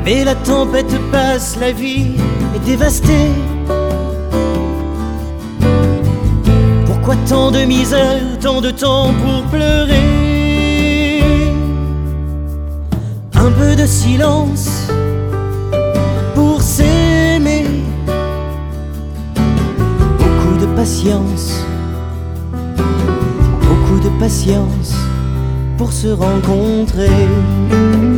Mais la tempête passe, la vie est dévastée. Pourquoi tant de misère, tant de temps pour pleurer? Un peu de silence pour s'aimer, beaucoup de patience, beaucoup de patience pour se rencontrer.